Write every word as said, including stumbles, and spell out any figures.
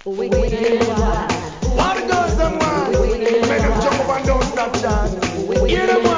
All the girls them want, make them jump up and don't stop chant. Hear them